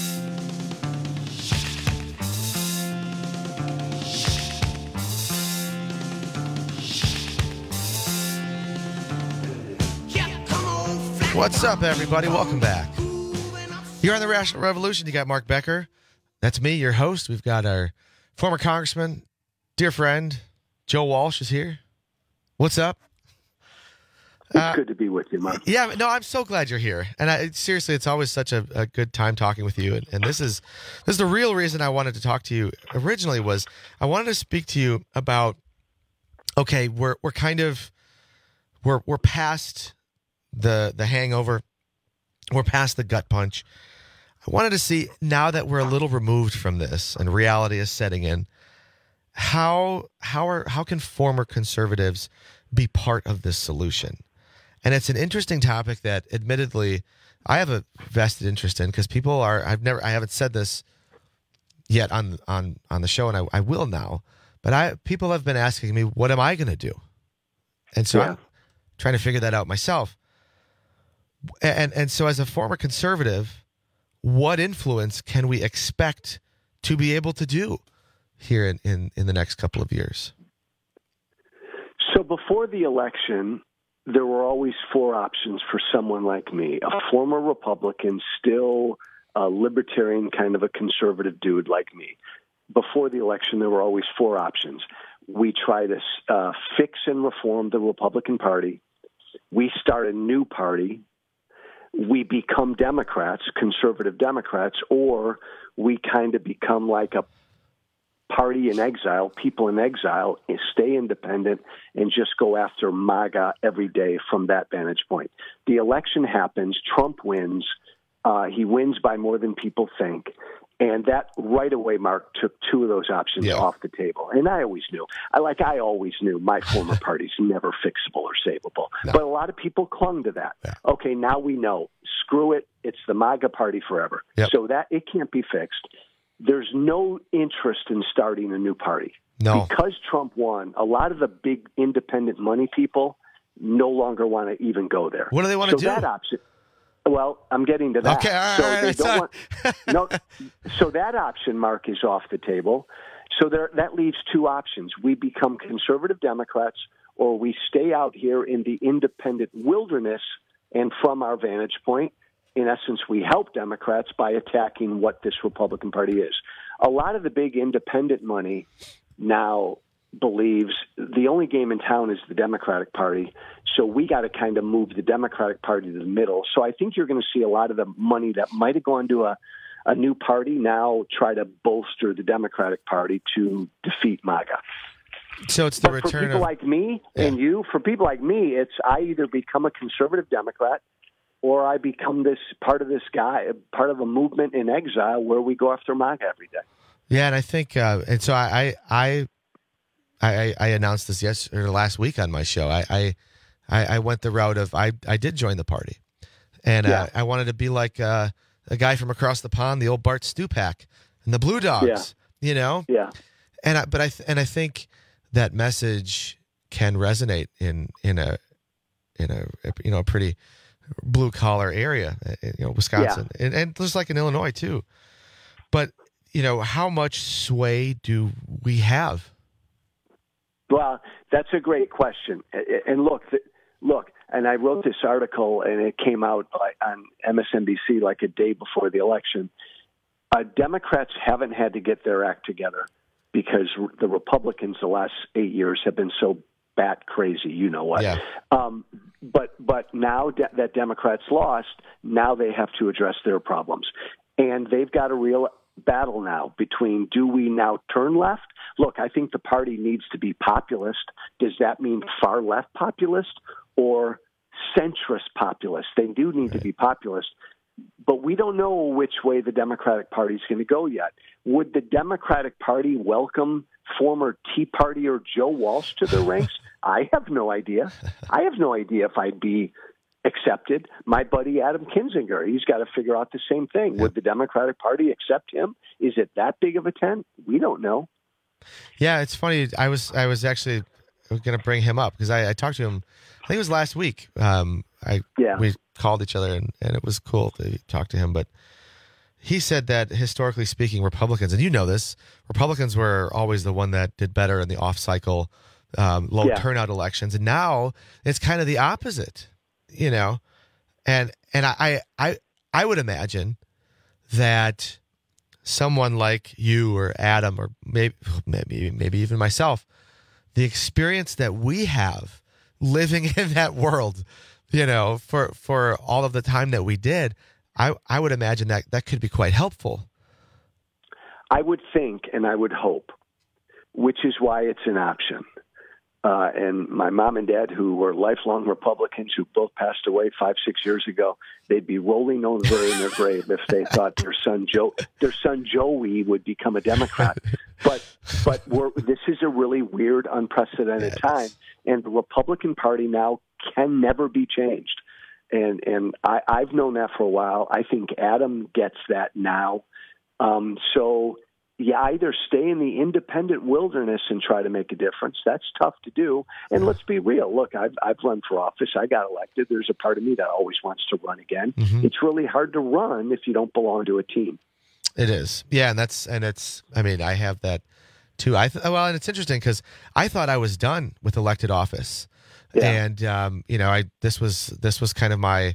What's up, everybody? Welcome back. You're on the Rational Revolution. You got Mark Becker. That's me, your host. We've got our former congressman, dear friend, Joe Walsh is here. What's up? It's good to be with you, Mark. Yeah, no, I'm so glad you're here. And seriously, it's always such a good time talking with you. And this is the real reason I wanted to talk to you originally was I wanted to speak to you about, okay, we're past the hangover. We're past the gut punch. I wanted to see, now that we're a little removed from this and reality is setting in, how can former conservatives be part of this solution? And it's an interesting topic that admittedly I have a vested interest in, because people are, I haven't said this yet on the show, and I will now, but people have been asking me, what am I going to do? And so I'm trying to figure that out myself. And so as a former conservative, what influence can we expect to be able to do here in the next couple of years? So before the election, there were always four options for someone like me, a former Republican, still a libertarian, kind of a conservative dude like me. Before the election, there were always four options. We try to fix and reform the Republican Party. We start a new party. We become Democrats, conservative Democrats, or we kind of become like a party in exile, people in exile, and stay independent and just go after MAGA every day from that vantage point. The election happens, Trump wins, he wins by more than people think, and that right away, Mark, took two of those options off the table. And I always knew, my former party's never fixable or savable. No. But a lot of people clung to that. Yeah. Okay, now we know. Screw it. It's the MAGA party forever. Yep. So that it can't be fixed. There's no interest in starting a new party. No. Because Trump won, a lot of the big independent money people no longer want to even go there. What do they want to do? That option. Well, I'm getting to that. Okay, So that option, Mark, is off the table. So that leaves two options. We become conservative Democrats, or we stay out here in the independent wilderness, and from our vantage point, in essence, we help Democrats by attacking what this Republican Party is. A lot of the big independent money now believes the only game in town is the Democratic Party, so we got to kind of move the Democratic Party to the middle. So I think you're going to see a lot of the money that might have gone to a new party now try to bolster the Democratic Party to defeat MAGA. So it's the return for people like me and you. For people like me, it's I either become a conservative Democrat or I become this part of part of a movement in exile where we go after MAGA every day. Yeah, and I think, and so I announced this last week on my show. I went the route of I did join the party, and I wanted to be like a guy from across the pond, the old Bart Stupak and the Blue Dogs, you know. Yeah. And I think that message can resonate in a pretty blue collar area, Wisconsin, and just like in Illinois too. But how much sway do we have? Well, that's a great question. And look, and I wrote this article, and it came out on MSNBC like a day before the election. Democrats haven't had to get their act together because the Republicans the last 8 years have been so bat crazy, you know what. Yeah. But now that Democrats lost, now they have to address their problems. And they've got a real battle now between, do we now turn left? Look, I think the party needs to be populist. Does that mean far left populist or centrist populist? They do need to be populist, but we don't know which way the Democratic Party is going to go yet. Would the Democratic Party welcome former Tea Party or Joe Walsh to their ranks? I have no idea. I have no idea if I'd be accepted. My buddy Adam Kinzinger, he's got to figure out the same thing. Yeah. Would the Democratic Party accept him? Is it that big of a tent? We don't know. Yeah, it's funny. I was actually going to bring him up because I talked to him, I think it was last week. I we called each other, and it was cool to talk to him. But he said that historically speaking, Republicans, and you know this, Republicans were always the one that did better in the off-cycle, low turnout elections, and now it's kind of the opposite, you know. And I would imagine that someone like you or Adam or maybe even myself, the experience that we have living in that world, you know, for all of the time that we did, I would imagine that could be quite helpful. I would think and I would hope, which is why it's an option. And my mom and dad, who were lifelong Republicans, who both passed away 5-6 years ago, they'd be rolling over in their grave if they thought their son Joey would become a Democrat. But this is a really weird, unprecedented time, and the Republican Party now can never be changed. And I've known that for a while. I think Adam gets that now. So you either stay in the independent wilderness and try to make a difference. That's tough to do. And let's be real. Look, I've run for office. I got elected. There's a part of me that always wants to run again. Mm-hmm. It's really hard to run if you don't belong to a team. It is. Yeah, I have that too. And it's interesting because I thought I was done with elected office. Yeah. And this was kind of my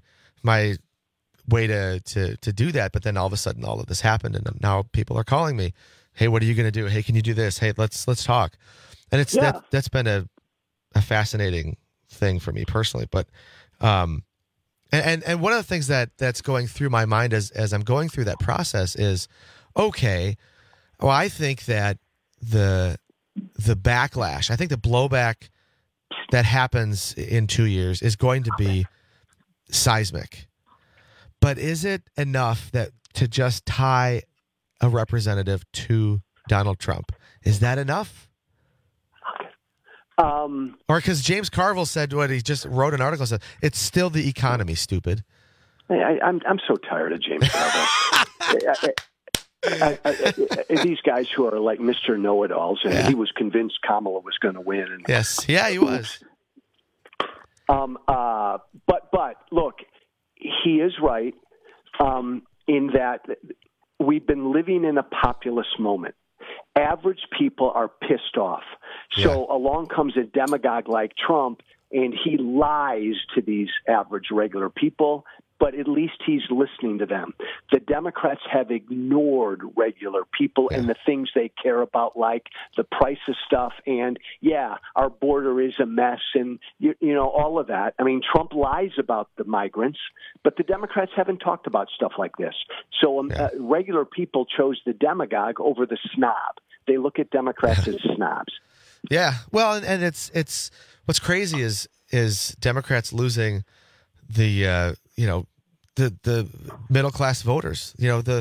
way to do that, but then all of a sudden all of this happened, and now people are calling me, hey, what are you going to do? Hey, can you do this? Hey, let's talk. And that's been a fascinating thing for me personally. But and one of the things that's going through my mind as I'm going through that process is, okay, well, I think that the backlash, I think the blowback that happens in 2 years is going to be seismic. But is it enough to just tie a representative to Donald Trump? Is that enough? Or because James Carville said what he just wrote an article, said it's still the economy, stupid. I'm so tired of James Carville. These guys who are like Mr. Know-it-alls, and he was convinced Kamala was going to win. And, yes, yeah, he was. But look, he is right in that we've been living in a populist moment. Average people are pissed off. So along comes a demagogue like Trump, and he lies to these average, regular people, but at least he's listening to them. The Democrats have ignored regular people and the things they care about, like the price of stuff and, our border is a mess and, all of that. I mean, Trump lies about the migrants, but the Democrats haven't talked about stuff like this. So regular people chose the demagogue over the snob. They look at Democrats as snobs. Yeah. Well, and it's what's crazy is Democrats losing the the middle class voters,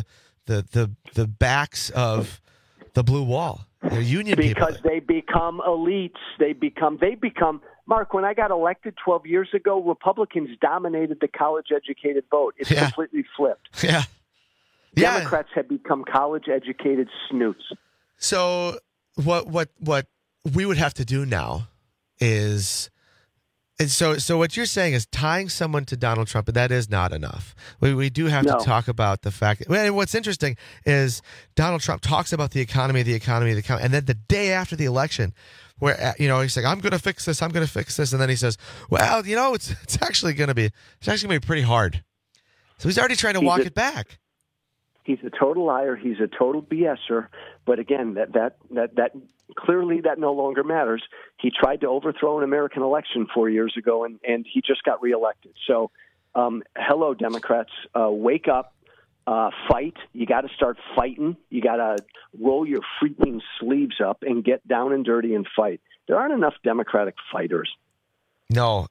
the backs of the blue wall, union because people. They become elites. They become Mark. When I got elected 12 years ago, Republicans dominated the college educated vote. It's completely flipped. Yeah. Democrats have become college educated snoots. So what we would have to do now is. And so what you're saying is tying someone to Donald Trump, but that is not enough. We do have to talk about the fact. And what's interesting is Donald Trump talks about the economy, and then the day after the election, where he's like, I'm going to fix this, and then he says, well, it's actually going to be pretty hard. So he's already trying to walk it back. He's a total liar. He's a total BSer. But again, that clearly that no longer matters. He tried to overthrow an American election 4 years ago, and he just got reelected. So, hello, Democrats, wake up, fight. You got to start fighting. You got to roll your freaking sleeves up and get down and dirty and fight. There aren't enough Democratic fighters. No,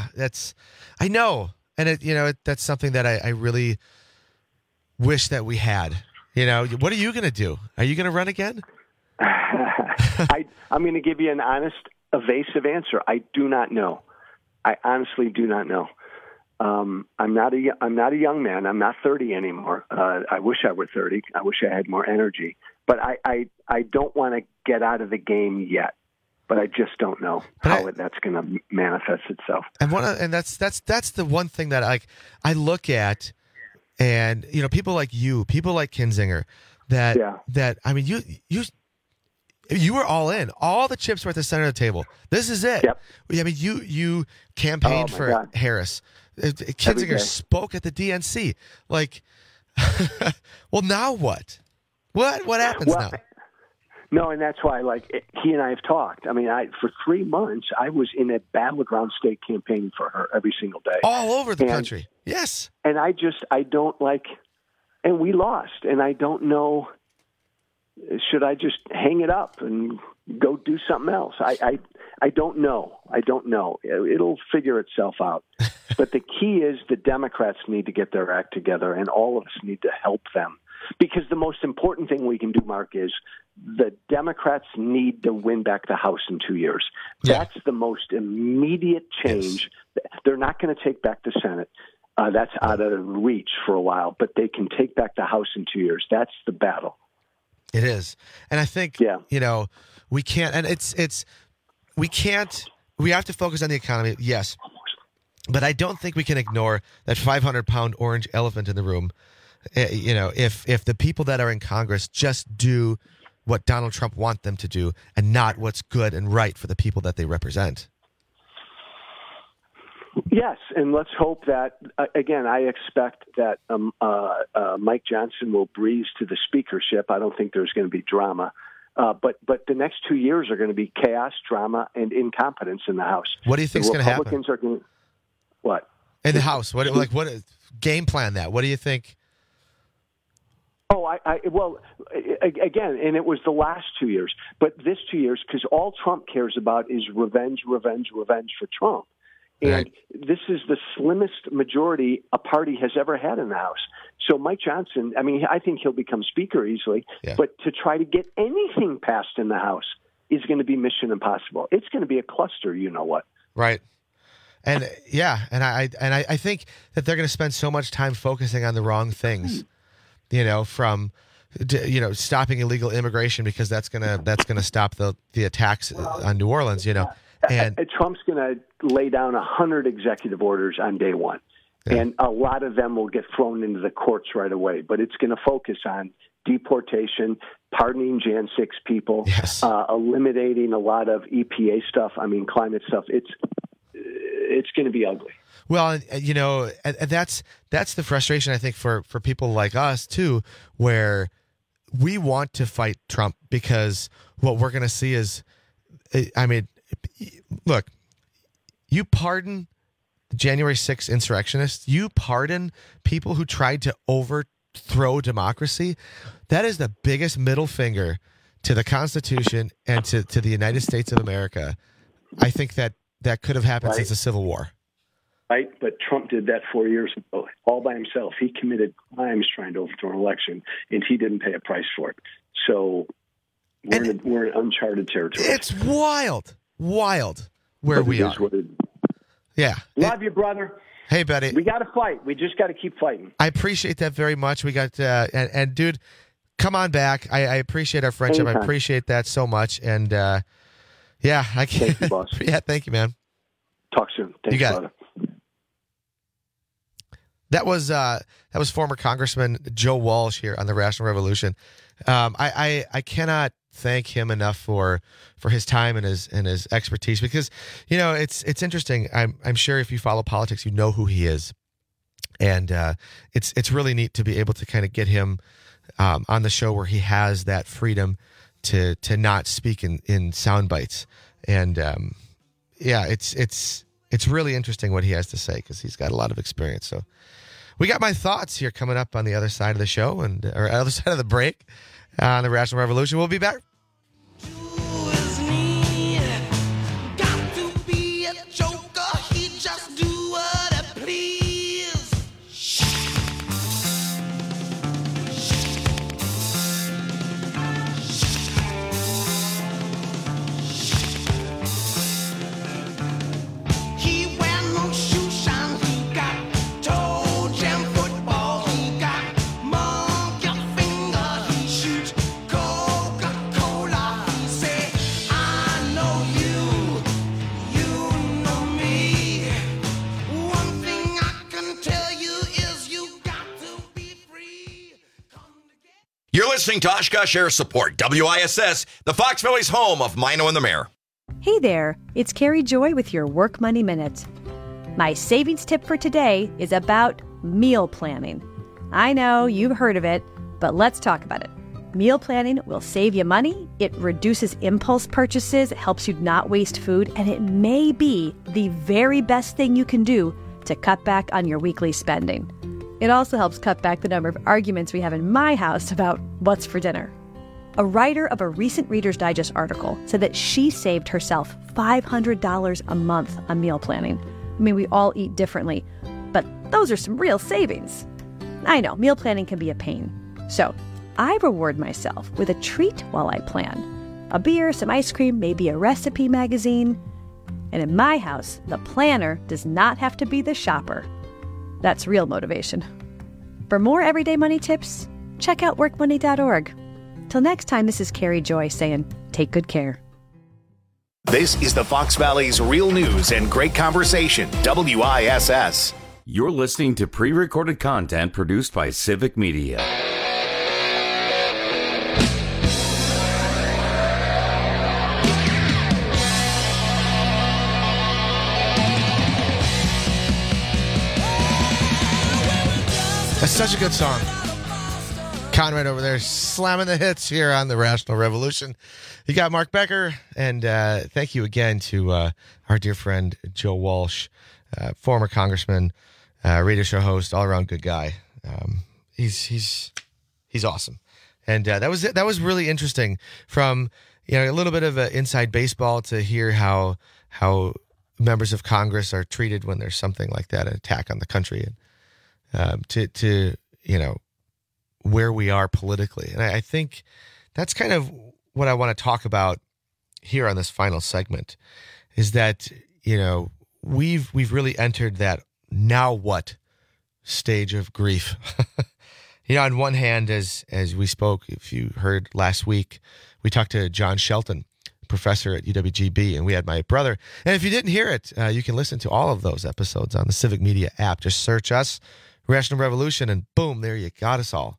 I know, and that's something that I really wish that we had. What are you going to do? Are you going to run again? I'm going to give you an honest, evasive answer. I do not know. I honestly do not know. I'm not a young man. I'm not 30 anymore. I wish I were 30. I wish I had more energy. But I don't want to get out of the game yet. but I just don't know how that's going to manifest itself. And that's the one thing that I look at, and people like you, people like Kinzinger, that I mean you were all in. All the chips were at the center of the table. This is it. Yep. I mean you campaigned for Harris. Kinzinger spoke at the DNC. Well, now what? What happens now? No, and that's why, he and I have talked. I mean, for 3 months, I was in a battleground state campaigning for her every single day. All over the country. Yes. And I don't and we lost. And I don't know, should I just hang it up and go do something else? I don't know. I don't know. It'll figure itself out. But the key is the Democrats need to get their act together, and all of us need to help them. Because the most important thing we can do, Mark, is the Democrats need to win back the House in 2 years. Yeah. That's the most immediate change. Yes. They're not going to take back the Senate. That's out of reach for a while, but they can take back the House in 2 years. That's the battle. It is. And I think, we can't, and we have to focus on the economy, yes. But I don't think we can ignore that 500-pound orange elephant in the room. If the people that are in Congress just do what Donald Trump wants them to do and not what's good and right for the people that they represent. Yes, and let's hope that, again, I expect that Mike Johnson will breeze to the speakership. I don't think there's going to be drama. But the next 2 years are going to be chaos, drama, and incompetence in the House. What do you think is going to happen? Republicans are going to... What? In the House? What game plan that? What do you think? Oh, well, again, and it was the last 2 years, but this 2 years, because all Trump cares about is revenge for Trump. And right. This is the slimmest majority a party has ever had in the House. So Mike Johnson, I mean, I think he'll become Speaker easily, but to try to get anything passed in the House is going to be mission impossible. It's going to be a cluster, you know what? Right. And I think that they're going to spend so much time focusing on the wrong things, from stopping illegal immigration, because that's gonna stop the attacks on New Orleans, And Trump's going to lay down 100 executive orders on day one, and a lot of them will get thrown into the courts right away. But it's going to focus on deportation, pardoning Jan 6 people, eliminating a lot of EPA stuff. I mean, climate stuff. It's going to be ugly. Well, that's the frustration, I think, for people like us too, where we want to fight Trump because what we're going to see is, I mean, look, you pardon January 6th insurrectionists, you pardon people who tried to overthrow democracy. That is the biggest middle finger to the Constitution and to the United States of America. I think that could have happened since the Civil War. Right, but Trump did that 4 years ago, all by himself. He committed crimes trying to overthrow an election, and he didn't pay a price for it. So we're in uncharted territory. It's wild where we are. Yeah. Love you, brother. Hey, buddy. We got to fight. We just got to keep fighting. I appreciate that very much. We got and dude, come on back. I appreciate our friendship. Anytime. I appreciate that so much. And I can't. Thank you, boss. Yeah, thank you, man. Talk soon. Thanks, you got brother. It. That was former Congressman Joe Walsh here on the Rational Revolution. I cannot thank him enough for his time and his expertise, because it's interesting. I'm sure if you follow politics, you know who he is, and it's really neat to be able to kind of get him on the show where he has that freedom to not speak in sound bites, and it's really interesting what he has to say, because he's got a lot of experience. So we got my thoughts here coming up on the other side of the show or other side of the break on the Rational Revolution. We'll be back. You're listening to Oshkosh Air Support, WISS, the Fox Valley's home of Mino and the Mayor. Hey there, it's Carrie Joy with your Work Money Minute. My savings tip for today is about meal planning. I know you've heard of it, but let's talk about it. Meal planning will save you money, it reduces impulse purchases, it helps you not waste food, and it may be the very best thing you can do to cut back on your weekly spending. It also helps cut back the number of arguments we have in my house about what's for dinner. A writer of a recent Reader's Digest article said that she saved herself $500 a month on meal planning. I mean, we all eat differently, but those are some real savings. I know, meal planning can be a pain. So I reward myself with a treat while I plan. A beer, some ice cream, maybe a recipe magazine. And in my house, the planner does not have to be the shopper. That's real motivation. For more everyday money tips, check out workmoney.org. Till next time, this is Carrie Joy saying, take good care. This is the Fox Valley's real news and great conversation, WISS. You're listening to pre-recorded content produced by Civic Media. That's such a good song. Conrad over there slamming the hits here on the Rational Revolution. You got Mark Becker, and thank you again to our dear friend Joe Walsh, former congressman, radio show host, all around good guy. He's awesome, and that was really interesting. From a little bit of inside baseball to hear how members of Congress are treated when there's something like that, an attack on the country, and to where we are politically. And I think that's kind of what I want to talk about here on this final segment, is that, we've really entered that now what stage of grief. On one hand, as we spoke, if you heard last week, we talked to John Shelton, professor at UWGB, and we had my brother. And if you didn't hear it, you can listen to all of those episodes on the Civic Media app. Just search us, Rational Revolution, and boom, there you got us all.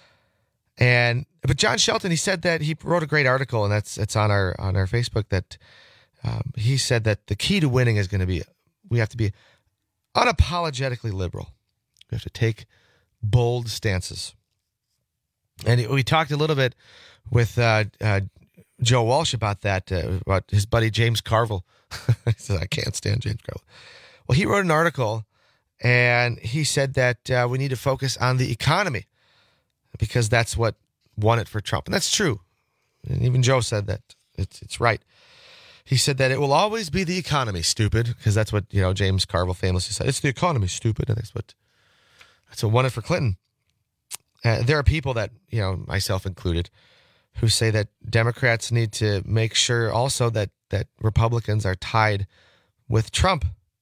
But John Shelton, he said that he wrote a great article, and it's on our Facebook, that he said that the key to winning is going to be, we have to be unapologetically liberal. We have to take bold stances. And we talked a little bit with Joe Walsh about that, about his buddy James Carville. He said, I can't stand James Carville. Well, he wrote an article, and he said that we need to focus on the economy, because that's what won it for Trump. And that's true. And even Joe said that. It's right. He said that it will always be the economy, stupid, because that's what, James Carville famously said. It's the economy, stupid. And that's what won it for Clinton. There are people that, myself included, who say that Democrats need to make sure also that Republicans are tied with Trump.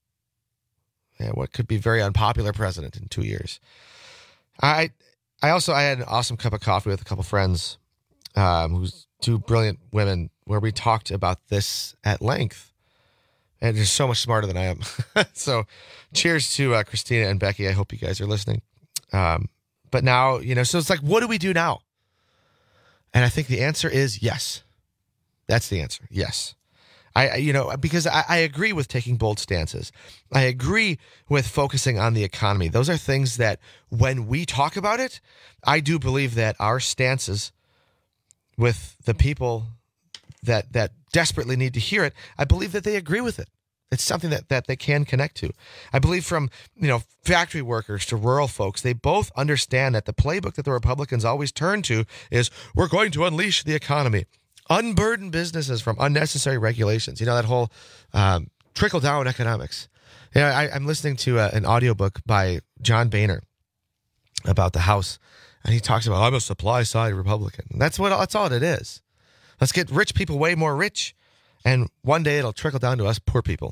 What could be very unpopular president in 2 years. I had an awesome cup of coffee with a couple friends, who's two brilliant women, where we talked about this at length. And they're so much smarter than I am. So cheers to Christina and Becky. I hope you guys are listening. But now, so it's like, what do we do now? And I think the answer is yes. That's the answer. Yes. Because I agree with taking bold stances. I agree with focusing on the economy. Those are things that when we talk about it, I do believe that our stances with the people that desperately need to hear it, I believe that they agree with it. It's something that they can connect to. I believe from, factory workers to rural folks, they both understand that the playbook that the Republicans always turn to is, we're going to unleash the economy. Unburden businesses from unnecessary regulations. That whole trickle-down economics. I'm listening to an audiobook by John Boehner about the House, and he talks about, I'm a supply-side Republican. And that's all it is. Let's get rich people way more rich, and one day it'll trickle down to us poor people.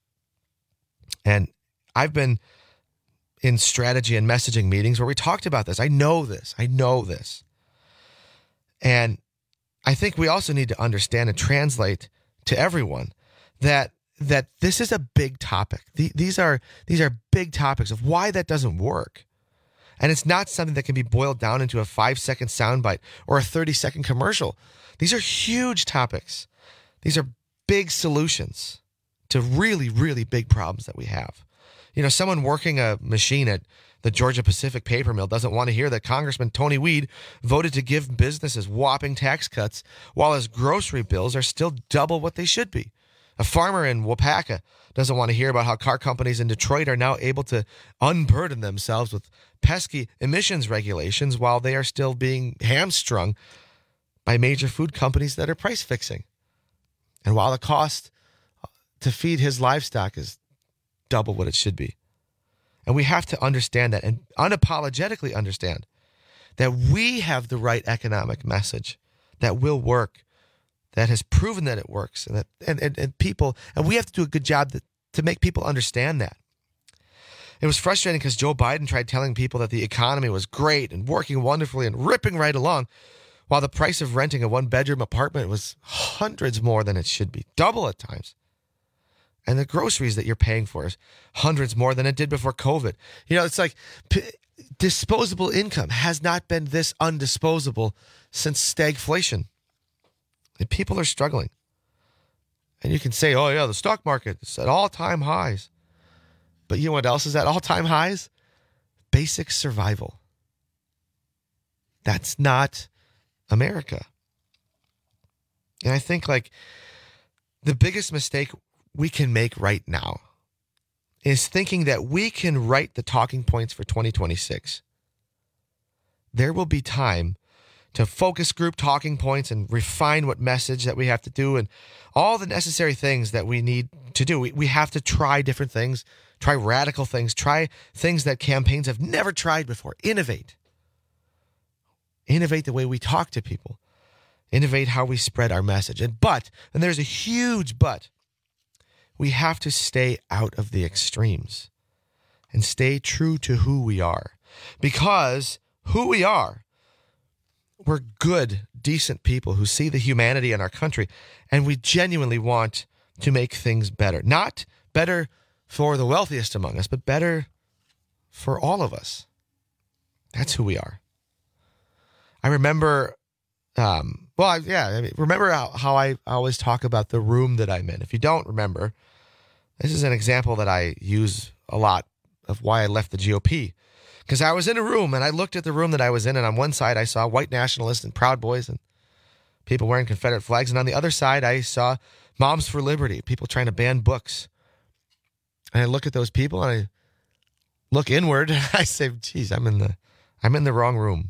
And I've been in strategy and messaging meetings where we talked about this. I know this. And I think we also need to understand and translate to everyone that this is a big topic. These are big topics of why that doesn't work. And it's not something that can be boiled down into a 5-second soundbite or a 30-second commercial. These are huge topics. These are big solutions to really, really big problems that we have. You know, someone working a machine at the Georgia Pacific paper mill doesn't want to hear that Congressman Tony Weed voted to give businesses whopping tax cuts while his grocery bills are still double what they should be. A farmer in Wapaka doesn't want to hear about how car companies in Detroit are now able to unburden themselves with pesky emissions regulations while they are still being hamstrung by major food companies that are price fixing. And while the cost to feed his livestock is double what it should be. And we have to understand that and unapologetically understand that we have the right economic message that will work, that has proven that it works, and that and people, and we have to do a good job to make people understand that. It was frustrating because Joe Biden tried telling people that the economy was great and working wonderfully and ripping right along, while the price of renting a one-bedroom apartment was hundreds more than it should be, double at times. And the groceries that you're paying for is hundreds more than it did before COVID. You know, it's like disposable income has not been this undisposable since stagflation. And people are struggling. And you can say, oh, yeah, the stock market is at all-time highs. But you know what else is at all-time highs? Basic survival. That's not America. And I think, like, the biggest mistake we can make right now is thinking that we can write the talking points for 2026. There will be time to focus group talking points and refine what message that we have to do and all the necessary things that we need to do. We have to try different things, try radical things, try things that campaigns have never tried before. Innovate. Innovate the way we talk to people. Innovate how we spread our message. And there's a huge but, we have to stay out of the extremes and stay true to who we are. Because who we are, we're good, decent people who see the humanity in our country, and we genuinely want to make things better. Not better for the wealthiest among us, but better for all of us. That's who we are. I remember, remember how I always talk about the room that I'm in. If you don't remember, this is an example that I use a lot of why I left the GOP. Because I was in a room and I looked at the room that I was in, and on one side I saw white nationalists and Proud Boys and people wearing Confederate flags. And on the other side, I saw Moms for Liberty, people trying to ban books. And I look at those people and I look inward and I say, geez, I'm in the wrong room.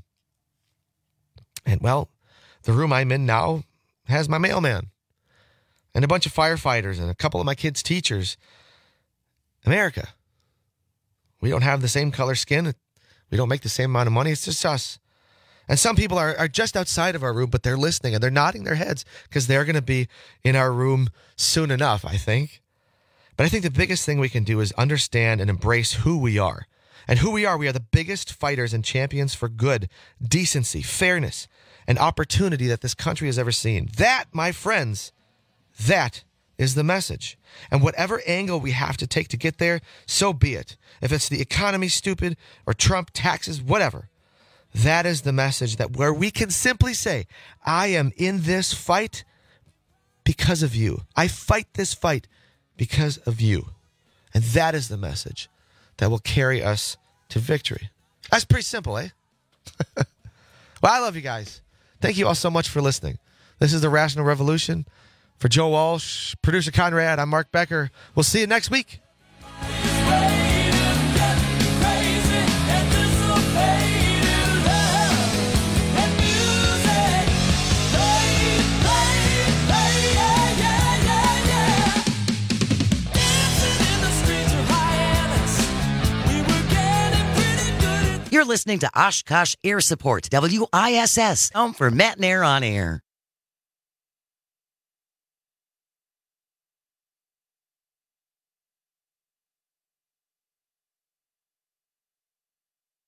And well, the room I'm in now has my mailman and a bunch of firefighters and a couple of my kids' teachers. America. We don't have the same color skin. We don't make the same amount of money. It's just us. And some people are just outside of our room, but they're listening and they're nodding their heads because they're going to be in our room soon enough, I think. But I think the biggest thing we can do is understand and embrace who we are. And who we are the biggest fighters and champions for good, decency, fairness, and opportunity that this country has ever seen. That, my friends, that is the message. And whatever angle we have to take to get there, so be it. If it's the economy stupid or Trump, taxes, whatever. That is the message that where we can simply say, I am in this fight because of you. I fight this fight because of you. And that is the message that will carry us to victory. That's pretty simple, eh? Well, I love you guys. Thank you all so much for listening. This is The Rational Revolution. For Joe Walsh, producer Conrad, I'm Mark Becker. We'll see you next week. You're listening to Oshkosh Air Support, WISS, home for Matt and Air on Air.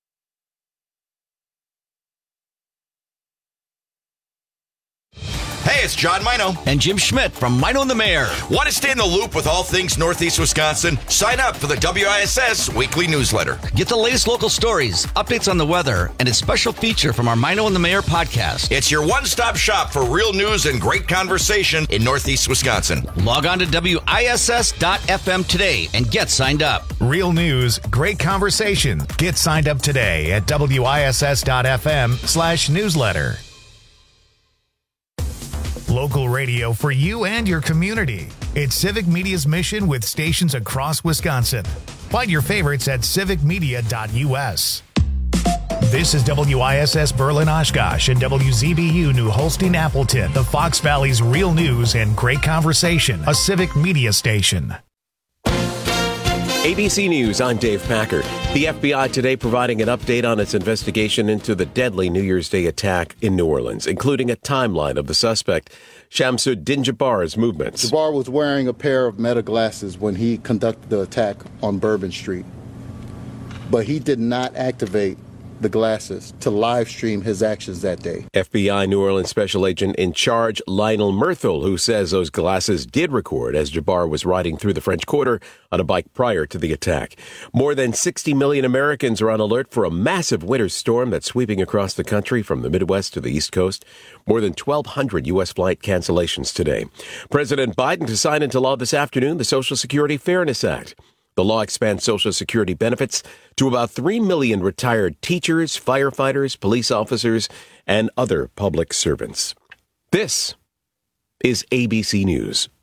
Hey, Hey, it's John Mino. And Jim Schmidt from Mino and the Mayor. Want to stay in the loop with all things Northeast Wisconsin? Sign up for the WISS weekly newsletter. Get the latest local stories, updates on the weather, and a special feature from our Mino and the Mayor podcast. It's your one-stop shop for real news and great conversation in Northeast Wisconsin. Log on to WISS.FM today and get signed up. Real news, great conversation. Get signed up today at WISS.FM/newsletter. Local radio for you and your community. It's Civic Media's mission with stations across Wisconsin. Find your favorites at civicmedia.us. This is WISS Berlin Oshkosh and WZBU New Holstein Appleton, the Fox Valley's real news and great conversation, a Civic Media station. ABC News, I'm Dave Packer. The FBI today providing an update on its investigation into the deadly New Year's Day attack in New Orleans, including a timeline of the suspect, Shamsuddin Jabbar's movements. Jabbar was wearing a pair of Meta glasses when he conducted the attack on Bourbon Street, but he did not activate the glasses to live stream his actions that day. FBI New Orleans Special Agent in charge, Lionel Murthel, who says those glasses did record as Jabbar was riding through the French Quarter on a bike prior to the attack. More than 60 million Americans are on alert for a massive winter storm that's sweeping across the country from the Midwest to the East Coast. More than 1,200 U.S. flight cancellations today. President Biden to sign into law this afternoon the Social Security Fairness Act. The law expands Social Security benefits to about 3 million retired teachers, firefighters, police officers, and other public servants. This is ABC News.